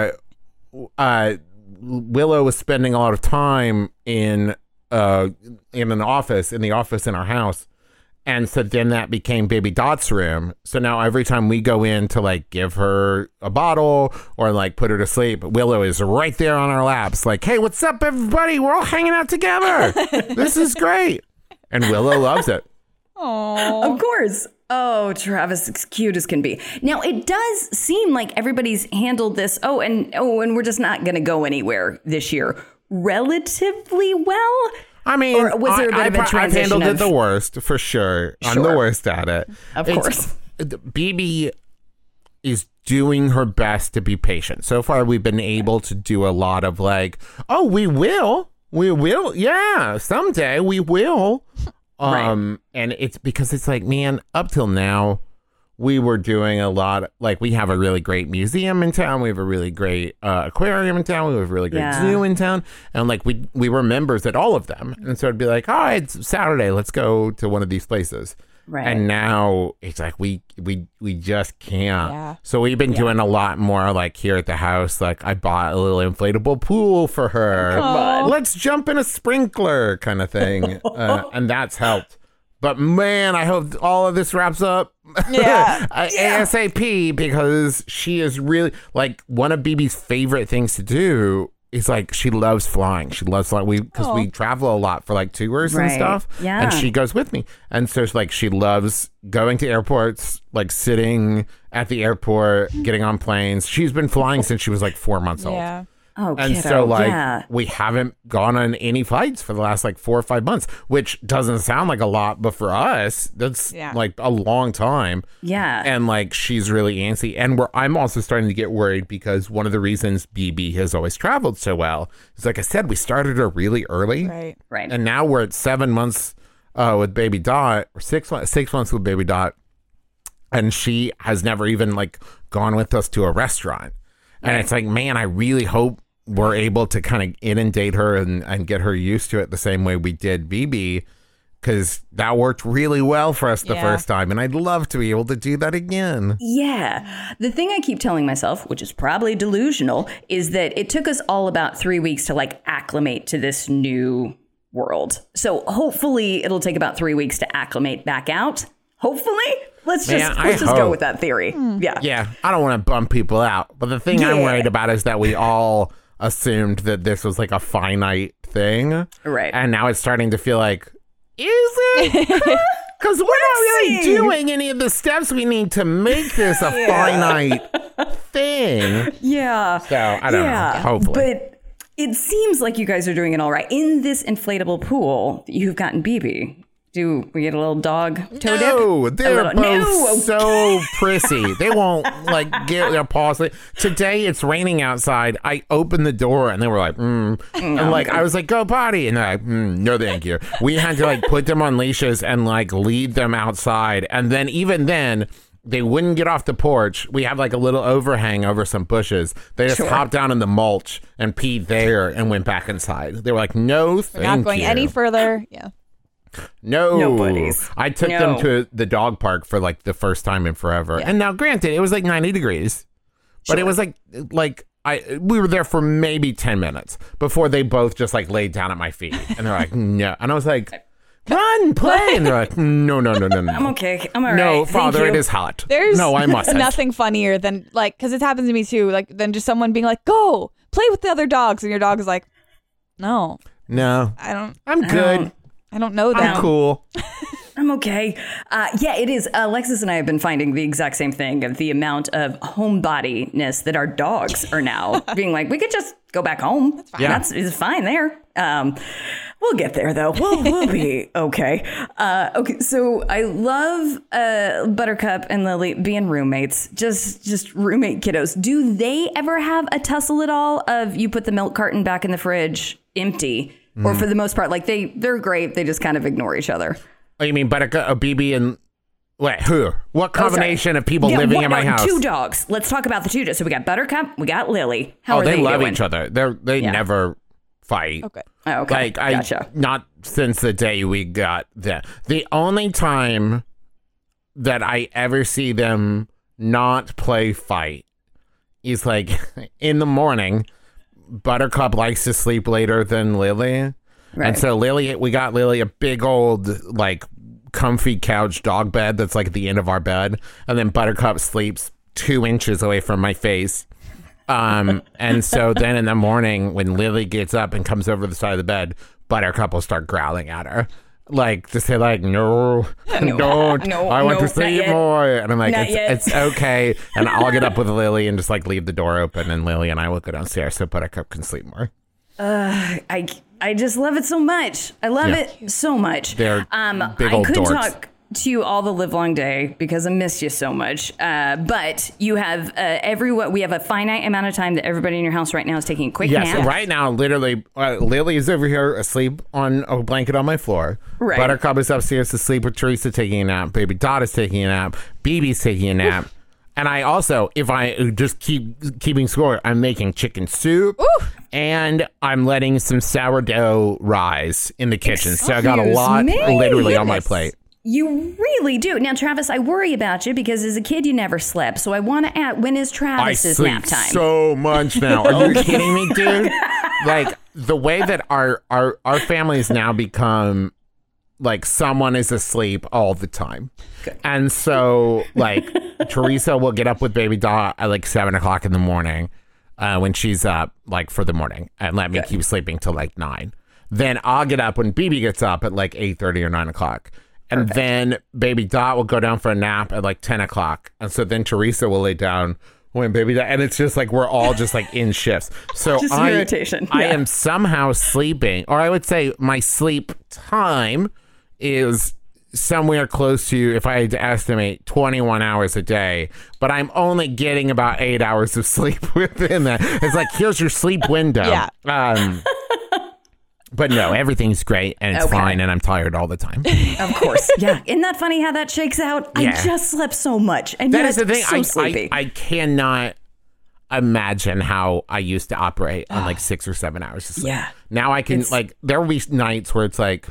Willow was spending a lot of time in the office in our house. And so then that became Baby Dot's room. So now every time we go in to like give her a bottle or like put her to sleep, Willow is right there on our laps. Like, hey, what's up, everybody? We're all hanging out together. This is great. And Willow loves it. Of course. Oh, Travis, it's cute as can be. Now, it does seem like everybody's handled this. And we're just not going to go anywhere this year. Relatively well. I mean, or was there a bit of a transition? I've handled it the worst, for sure. I'm the worst at it. Of course. BB is doing her best to be patient. So far, we've been able to do a lot of like, oh, we will. Yeah, someday we will. Right. And it's because it's like, man, up till now, we were doing a lot. Like, we have a really great museum in town. We have a really great aquarium in town. We have a really great zoo in town. And like, we were members at all of them. And so it'd be like, oh, it's Saturday. Let's go to one of these places. Right. And now it's like, we just can't. Yeah. So we've been doing a lot more like here at the house. Like, I bought a little inflatable pool for her. Let's jump in a sprinkler kind of thing. And that's helped. But man, I hope all of this wraps up ASAP, because she is really like one of BB's favorite things to do is like she loves flying. She loves flying because we travel a lot for like tours and stuff. Yeah. And she goes with me. And so it's like she loves going to airports, like sitting at the airport, getting on planes. She's been flying since she was like 4 months old. Yeah. Oh, And kiddo, so, like, yeah. we haven't gone on any flights for the last, like, 4 or 5 months, which doesn't sound like a lot, but for us, that's, like, a long time. Yeah. And, like, she's really antsy. And I'm also starting to get worried because one of the reasons BB has always traveled so well is, like I said, we started her really early. Right. And now we're at 7 months with Baby Dot, or 6 months with Baby Dot. And she has never even, like, gone with us to a restaurant. And it's like, man, I really hope we're able to kind of inundate her and get her used to it the same way we did BB, because that worked really well for us the first time. And I'd love to be able to do that again. Yeah. The thing I keep telling myself, which is probably delusional, is that it took us all about 3 weeks to like acclimate to this new world. So hopefully it'll take about 3 weeks to acclimate back out. Hopefully. Let's just go with that theory. Yeah. Yeah. I don't want to bum people out. But the thing I'm worried about is that we all assumed that this was like a finite thing. Right. And now it's starting to feel like, is it? Because we're not really doing any of the steps we need to make this a finite thing. Yeah. So, I don't know. Hopefully. But it seems like you guys are doing it all right. In this inflatable pool, you've gotten BB. Do we get a little dog toe dip? No, they're both so prissy. They won't like get their paws. Today it's raining outside. I opened the door and they were like, and like I was like, go potty, and they're like, no, thank you. We had to like put them on leashes and like lead them outside, and then even then. They wouldn't get off the porch. We have like a little overhang over some bushes. They just hopped down in the mulch and peed there and went back inside. They were like, no, thank you. Not going any further. Yeah. No buddies. I took them to the dog park for like the first time in forever. Yeah. And now granted, it was like 90 degrees. But it was like we were there for maybe 10 minutes before they both just like laid down at my feet. And they're like, no. And I was like, run, play. And they're like, no. I'm okay. I'm all right. No, Father, it is hot. There's I mustn't. Nothing funnier than like, because it happens to me too, like than just someone being like, go play with the other dogs. And your dog is like, no, I'm good. I don't know that. I'm cool. I'm okay. Yeah, it is. Alexis and I have been finding the exact same thing of the amount of homebodiness that our dogs are now being like, we could just go back home. That's fine. Yeah. It's fine there. We'll get there though. We'll be okay. Okay. So I love Buttercup and Lily being roommates, just roommate kiddos. Do they ever have a tussle at all of you put the milk carton back in the fridge empty? Or for the most part, like they're great. They just kind of ignore each other. Oh, you mean Buttercup, BB, and who? What combination of people living in my house? 2 dogs. Let's talk about the 2 dogs. So we got Buttercup, we got Lily. How are they love doing? each other. They never fight. Okay. Oh, okay. Like Gotcha. Not since the day we got them. The only time that I ever see them not play fight is like in the morning. Buttercup likes to sleep later than Lily. Right. And so we got Lily a big old like comfy couch dog bed that's like at the end of our bed. And then Buttercup sleeps 2 inches away from my face. And so then in the morning when Lily gets up and comes over to the side of the bed, Buttercup will start growling at her. Like to say like, no, don't. I want to sleep more. And I'm like, it's okay. And I'll get up with Lily and just like leave the door open, and Lily and I will go downstairs so Buttercup can sleep more. I just love it so much. I love it so much. They're big old I could dorks. talk to you all the live long day because I missed you so much. But you have we have a finite amount of time that everybody in your house right now is taking a quick nap. Yes, right now, literally, Lily is over here asleep on a blanket on my floor. Right. Buttercup is upstairs asleep with Teresa taking a nap. Baby Dot is taking a nap. BB's taking a nap. And I also, if I just keeping score, I'm making chicken soup. Ooh. And I'm letting some sourdough rise in the kitchen. So I got a lot literally on my plate. You really do. Now, Travis, I worry about you because as a kid, you never slept. So I want to ask, when is Travis's nap time? I sleep so much now. Are you kidding me, dude? Like, the way that our families now become, like, someone is asleep all the time. Good. And so, like, Teresa will get up with Baby Dot at, like, 7 o'clock in the morning when she's up, like, for the morning and let me keep sleeping till, like, 9. Then I'll get up when BB gets up at, like, 8:30 or 9 o'clock. And then Baby Dot will go down for a nap at like 10 o'clock. And so then Teresa will lay down when Baby Dot. And it's just like we're all just like in shifts. So I am somehow sleeping, or I would say my sleep time is somewhere close to, if I had to estimate, 21 hours a day. But I'm only getting about 8 hours of sleep within that. It's like, here's your sleep window. Yeah. But no, everything's great and it's fine, and I'm tired all the time. Of course. Yeah. Isn't that funny how that shakes out? Yeah. I just slept so much. And that is the thing. So sleepy. I cannot imagine how I used to operate on like 6 or 7 hours of sleep. Yeah. Now I can, like, there will be nights where it's like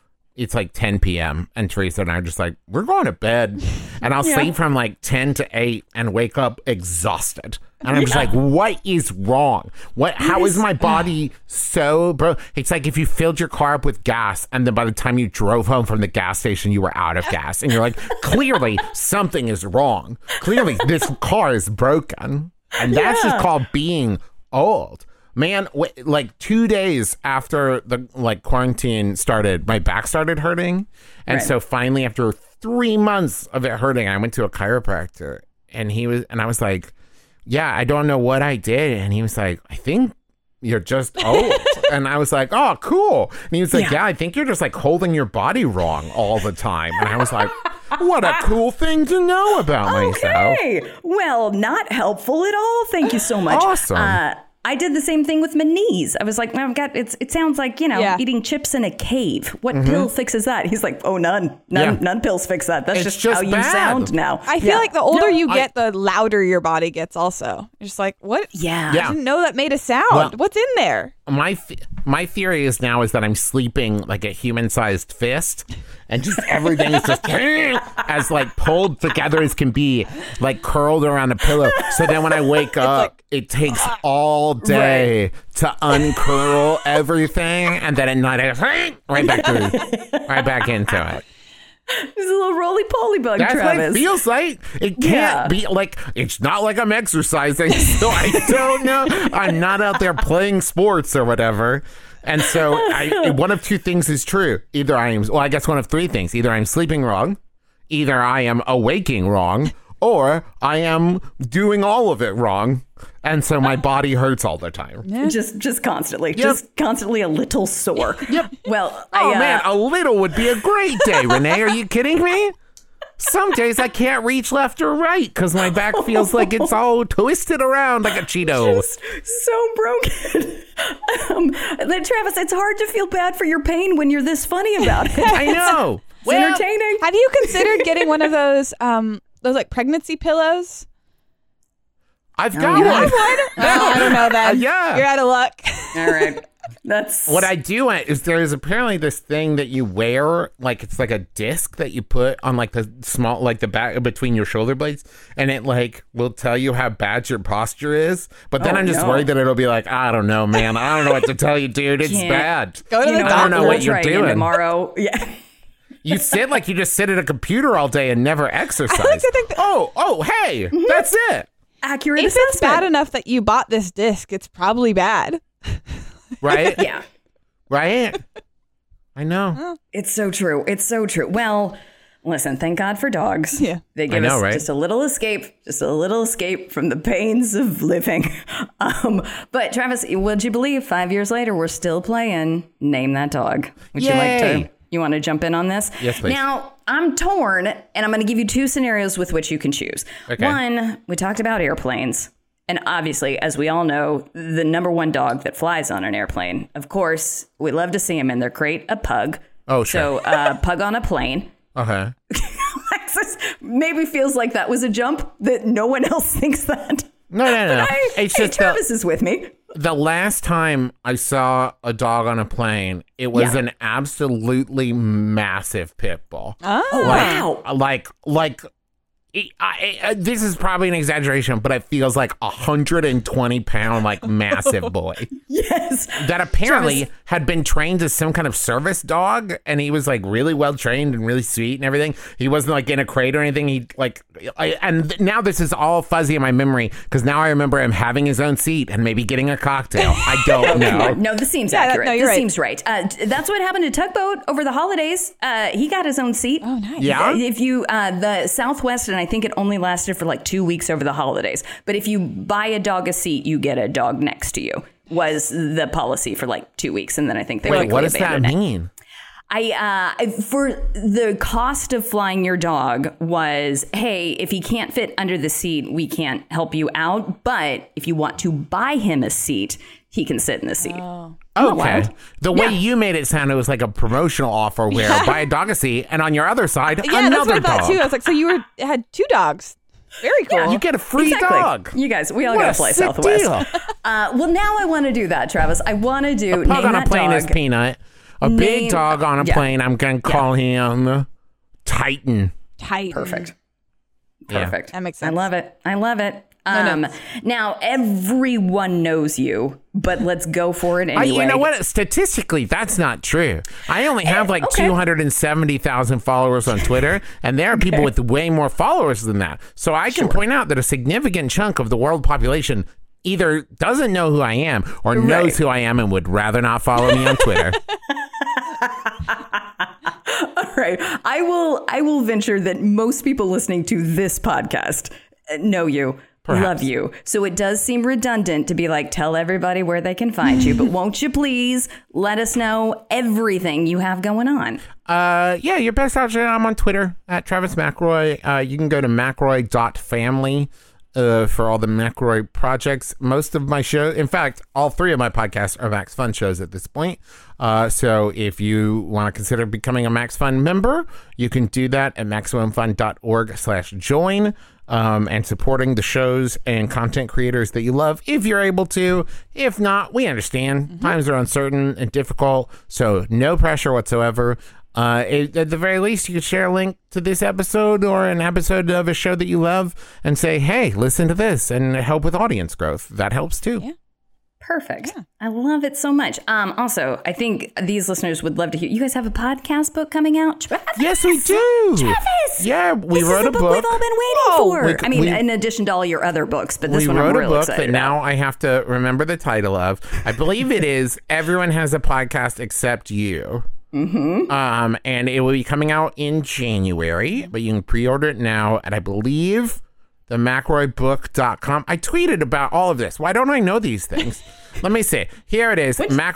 10 p.m. and Teresa and I are just like, we're going to bed. And I'll sleep from like 10 to 8 and wake up exhausted. And I'm just like, what is wrong? How is my body so It's like if you filled your car up with gas and then by the time you drove home from the gas station, you were out of gas. And you're like, clearly something is wrong. Clearly this car is broken. And that's just called being old. Man, like 2 days after the quarantine started, my back started hurting. And so finally, after 3 months of it hurting, I went to a chiropractor, and I was like, yeah, I don't know what I did. And he was like, I think you're just old. And I was like, oh, cool. And he was like, yeah, I think you're just like holding your body wrong all the time. And I was like, what a cool thing to know about myself. Okay. Well, not helpful at all. Thank you so much. Awesome. I did the same thing with my knees. I was like, it sounds like, eating chips in a cave. What pill fixes that? He's like, oh, none pills fix that. That's It's just just how you bad. sound now. I feel like the older you get, the louder your body gets also. You're just like, what? Yeah. I didn't know that made a sound. Well- What's in there? My theory is that I'm sleeping like a human-sized fist, and just everything is just as like pulled together as can be, like curled around a pillow. So then when I wake up, it takes all day to uncurl everything, and then at night I right back into it. There's a little roly-poly bug, That's Travis. what it feels like. It can't be like, it's not like I'm exercising, so I don't know. I'm not out there playing sports or whatever. And so one of two things is true. Either I guess one of three things. Either I'm sleeping wrong, either I am awaking wrong, or I am doing all of it wrong. And so my body hurts all the time. Just constantly. Just constantly a little sore. Yep. Well, Man, a little would be a great day, Renee. Are you kidding me? Some days I can't reach left or right because my back feels like it's all twisted around like a Cheeto. just so broken. Travis, it's hard to feel bad for your pain when you're this funny about it. I know. It's entertaining. Have you considered getting one of those like pregnancy pillows? I've got You one. have one? Oh, I don't know then. Yeah. You're out of luck. All right. That's What I do is there's apparently this thing that you wear, like it's like a disc that you put on like the small, like the back between your shoulder blades, and it like will tell you how bad your posture is. But then I'm just worried that it'll be like, I don't know, man. I don't know what to tell you, dude. It's bad. Go to the I don't doctor. know what We'll you're try again doing. tomorrow. Yeah. You sit like you just sit at a computer all day and never exercise. I like to think that- hey, that's it. Accurate If assessment. it's bad enough that you bought this disc, it's probably bad. Right? Yeah. Right? I know. It's so true. It's so true. Well, listen, thank God for dogs. Yeah. They give know, us right? just a little escape from the pains of living. But Travis, would you believe 5 years later, we're still playing Name That Dog? Would Yay. you want to jump in on this? Yes, please. Now, I'm torn, and I'm going to give you two scenarios with which you can choose. Okay. One, we talked about airplanes. And obviously, as we all know, the number one dog that flies on an airplane, of course, we love to see them in their crate, a pug. Oh, sure. So, pug on a plane. Okay. Alexis maybe feels like that was a jump, that no one else thinks that. No. It's just Travis is with me. the last time I saw a dog on a plane, it was an absolutely massive pit bull. Oh, wow. This is probably an exaggeration, but it feels like 120-pound, like massive boy. Yes. That apparently Travis. had been trained as some kind of service dog, and he was like really well trained and really sweet and everything. He wasn't like in a crate or anything. And now this is all fuzzy in my memory because now I remember him having his own seat and maybe getting a cocktail. I don't know. No, this seems Yeah, accurate. no, you're This right. seems right. That's what happened to Tugboat over the holidays. He got his own seat. Oh, nice. Yeah? If you, the Southwest, and I think it only lasted for like 2 weeks over the holidays. But if you buy a dog a seat, you get a dog next to you, was the policy for like 2 weeks. And then I think they Wait, quickly what does that abandoned it. mean? For the cost of flying your dog was, hey, if he can't fit under the seat, we can't help you out. But if you want to buy him a seat, he can sit in the seat. Okay. wild? The way you made it sound, it was like a promotional offer where buy a dog a seat, and on your other side, Yeah, that's another what I thought dog. too. I was like, so you had two dogs. Very cool. You get a free Exactly. dog. You guys, we all What got a to fly sick Southwest. deal. Well, now I want to do that, Travis. I want to do Pug name on a that plane dog. is Peanut. A big Name- dog on a yeah. plane, I'm going to call him Titan. Tight. Perfect. Yeah. Perfect. That makes I sense. love it. I love it. No. Now everyone knows you, but let's go for it anyway. You know what? Statistically, that's not true. I only have like okay. 270,000 followers on Twitter, and there are people with way more followers than that. So I can point out that a significant chunk of the world population either doesn't know who I am or knows who I am and would rather not follow me on Twitter. All right. I will venture that most people listening to this podcast know you. Perhaps. Love you. So it does seem redundant to be like, tell everybody where they can find you. But won't you please let us know everything you have going on? Yeah, your best option. I'm on Twitter at Travis McElroy. You can go to McElroy.family for all the McElroy projects. Most of my shows, in fact, all 3 of my podcasts are Max Fun shows at this point. So if you want to consider becoming a Max Fun member, you can do that at MaximumFun.org/join. And supporting the shows and content creators that you love if you're able to. If not, we understand. Times are uncertain and difficult, so no pressure whatsoever. At the very least, you could share a link to this episode or an episode of a show that you love and say, hey, listen to this, and help with audience growth. That helps too. Yeah. Perfect. Yeah. I love it so much. Also, I think these listeners would love to hear. You guys have a podcast book coming out? Travis? Yes, we do. Travis! Yeah, we this wrote is a book we've all been waiting for. In addition to all your other books, but this one I'm real excited that about. now I have to remember the title of. I believe it is Everyone Has a Podcast Except You. And it will be coming out in January, but you can pre-order it now at, I believe, the McElroyBook.com. I tweeted about all of this. Why don't I know these things? Let me see. Here it is,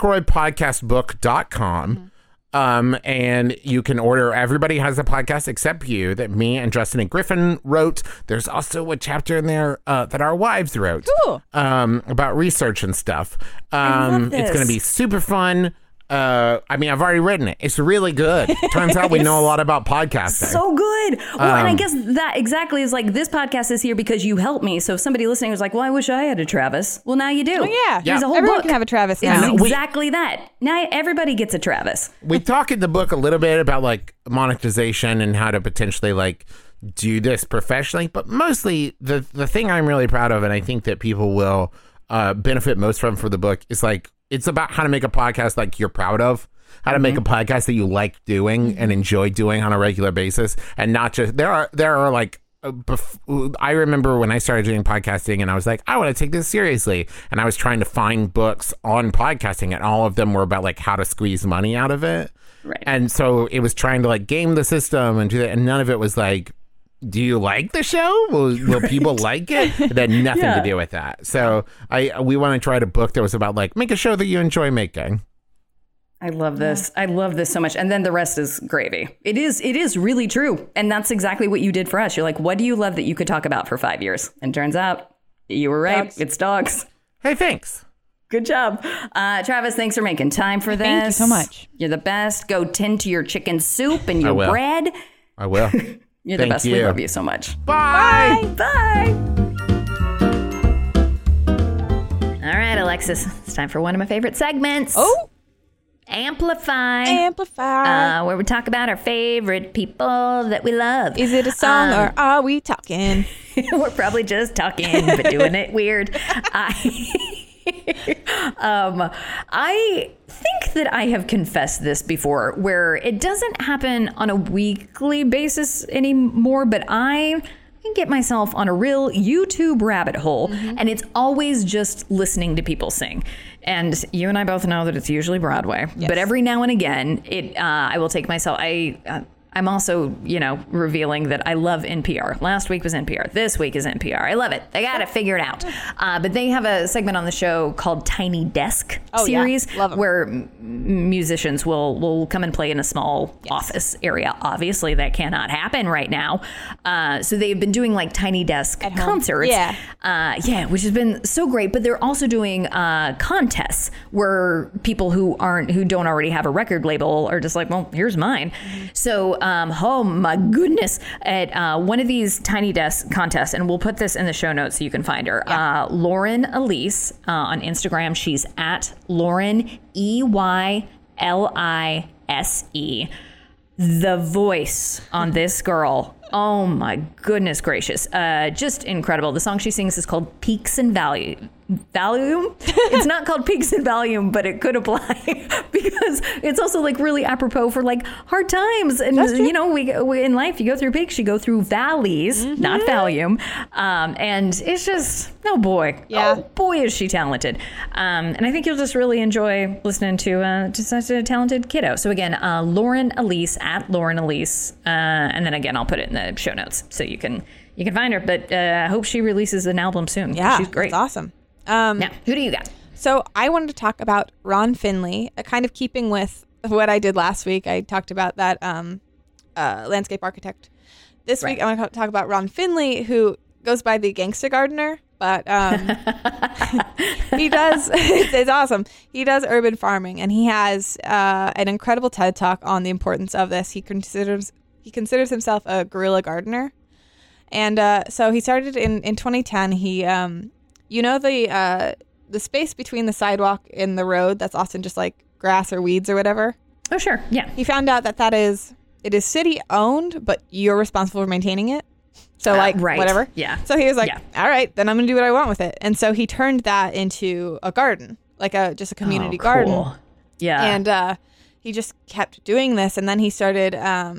McElroyPodcastBook.com. And you can order Everybody Has a Podcast Except You that me and Justin and Griffin wrote. There's also a chapter in there that our wives wrote. Cool. About research and stuff. I love this. It's going to be super fun. I mean, I've already written it. It's really good. Turns out we know a lot about podcasting. So good. Well, and I guess that exactly is like, this podcast is here because you helped me. So if somebody listening was like, well, I wish I had a Travis. Well, now you do. Oh, yeah. There's a whole Everyone book. can have a Travis now. It's exactly that. Now everybody gets a Travis. We talk in the book a little bit about like monetization and how to potentially like do this professionally. But mostly the thing I'm really proud of, and I think that people will benefit most from for the book, is like, it's about how to make a podcast like you're proud of, how to make a podcast that you like doing and enjoy doing on a regular basis, and not just there are like I remember when I started doing podcasting and I was like, I want to take this seriously, and I was trying to find books on podcasting, and all of them were about like how to squeeze money out of it, right? And so it was trying to like game the system and do that, and none of it was like, do you like the show? Will people like it? It had nothing to do with that. So we want to try a book that was about like, make a show that you enjoy making. I love this. I love this so much. And then the rest is gravy. It is really true. And that's exactly what you did for us. You're like, what do you love that you could talk about for 5 years? And turns out you were right. Dogs. It's dogs. Hey, thanks. Good job. Travis, thanks for making time for this. Thank you so much. You're the best. Go tend to your chicken soup and your bread. I will. You're the best. We love you so much. Bye. Bye. All right, Alexis. It's time for one of my favorite segments. Oh. Amplify. Where we talk about our favorite people that we love. Is it a song or are we talking? We're probably just talking, but doing it weird. I think that I have confessed this before, where it doesn't happen on a weekly basis anymore, but I can get myself on a real YouTube rabbit hole, and it's always just listening to people sing. And you and I both know that it's usually Broadway, but every now and again, I will take myself. I'm also, revealing that I love NPR. Last week was NPR. This week is NPR. I love it. They got it figured out. But they have a segment on the show called Tiny Desk series, where musicians will come and play in a small office area. Obviously, that cannot happen right now. So they've been doing like Tiny Desk concerts. Which has been so great. But they're also doing contests where people who don't already have a record label are just like, well, here's mine. So oh my goodness, at one of these Tiny Desk contests, and we'll put this in the show notes so you can find her. Lauren Elise on Instagram. She's at Lauren EYLISE. The voice on this girl. Oh my goodness gracious. Just incredible. The song she sings is called Peaks and Valleys. Valium. It's not called Peaks and Valium, but it could apply because it's also like really apropos for like hard times. And you know, we in life, you go through peaks, you go through valleys, not Valium. And it's just, oh boy, is she talented. And I think you'll just really enjoy listening to such a talented kiddo. So again, Lauren Elise at Lauren Elise. And then again, I'll put it in the show notes so you can find her. But I hope she releases an album soon. Yeah, she's great. It's awesome. Now, who do you got? So I wanted to talk about Ron Finley, kind of keeping with what I did last week. I talked about that landscape architect. This week I want to talk about Ron Finley, who goes by the Gangster Gardener, but he does, it's awesome. He does urban farming, and he has an incredible TED Talk on the importance of this. He considers himself a guerrilla gardener. And so he started in 2010. He you know the space between the sidewalk and the road that's often just like grass or weeds or whatever? Oh, sure. Yeah. He found out that it is city owned, but you're responsible for maintaining it. So like whatever. Yeah. So he was like, all right, then I'm going to do what I want with it. And so he turned that into a garden, like just a community garden. Yeah. And he just kept doing this. And then he started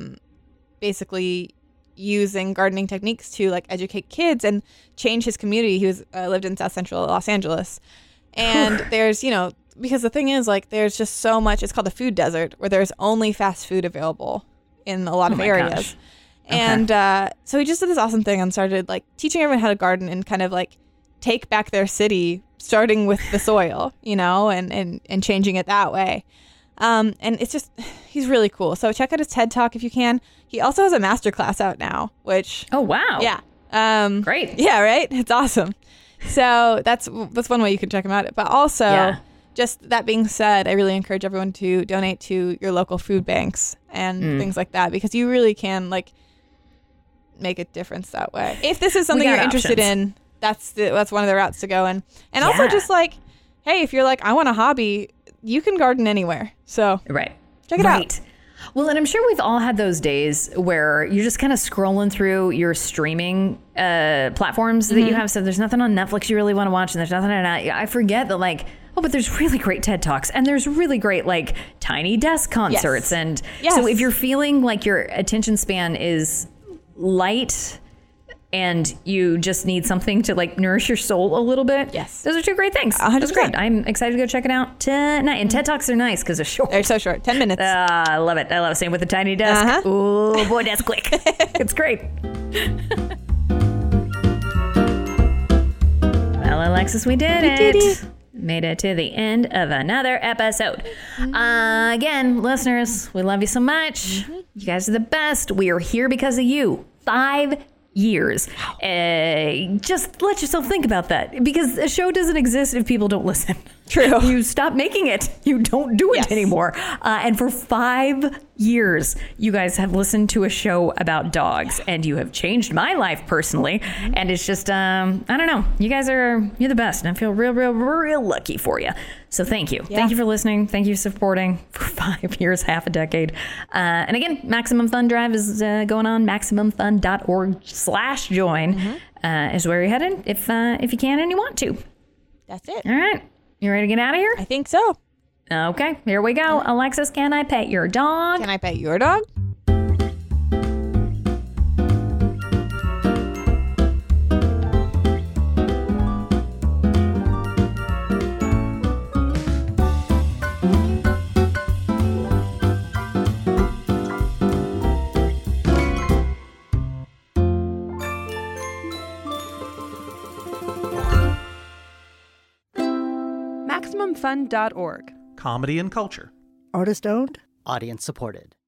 basically using gardening techniques to like educate kids and change his community. He was lived in South Central Los Angeles, and there's, you know, because the thing is like there's just so much. It's called the food desert, where there's only fast food available in a lot of areas. Gosh. And so he just did this awesome thing and started like teaching everyone how to garden and kind of like take back their city, starting with the soil, you know, and changing it that way. And it's just, he's really cool. So check out his TED Talk if you can. He also has a masterclass out now, which... Oh, wow. Yeah. Great. Yeah, right? It's awesome. So that's one way you can check him out. But also, just that being said, I really encourage everyone to donate to your local food banks and things like that, because you really can like make a difference that way. If this is something you're interested in, that's one of the routes to go. And also just like, hey, if you're like, I want a hobby, you can garden anywhere. So check it out. Well, and I'm sure we've all had those days where you're just kind of scrolling through your streaming platforms that you have. So there's nothing on Netflix you really want to watch, and there's nothing on. I forget that like, oh, but there's really great TED Talks, and there's really great like Tiny Desk concerts, and so if you're feeling like your attention span is light and you just need something to like nourish your soul a little bit. Yes. Those are two great things. 100%. That's great. I'm excited to go check it out tonight. And TED Talks are nice because they're short. They're so short. 10 minutes. I love it. I love it. Same with the Tiny Desk. Oh boy, that's quick. It's great. Well, Alexis, we did it. Made it to the end of another episode. Again, listeners, we love you so much. You guys are the best. We are here because of you. 5 years. Just let yourself think about that, because a show doesn't exist if people don't listen. True. You stop making it. You don't do it anymore. And for 5 years, you guys have listened to a show about dogs, and you have changed my life personally. And it's just, I don't know. You're the best, and I feel real lucky for you. So thank you. Yeah. Thank you for listening. Thank you for supporting for 5 years, half a decade. And again, Maximum Fun Drive is going on. MaximumFun.org/join is where you're headed if you can and you want to. That's it. All right. You ready to get out of here? I think so. Okay, here we go. Alexis, can I pet your dog? Can I pet your dog? MaximumFun.org. Comedy and culture. Artist owned, audience supported.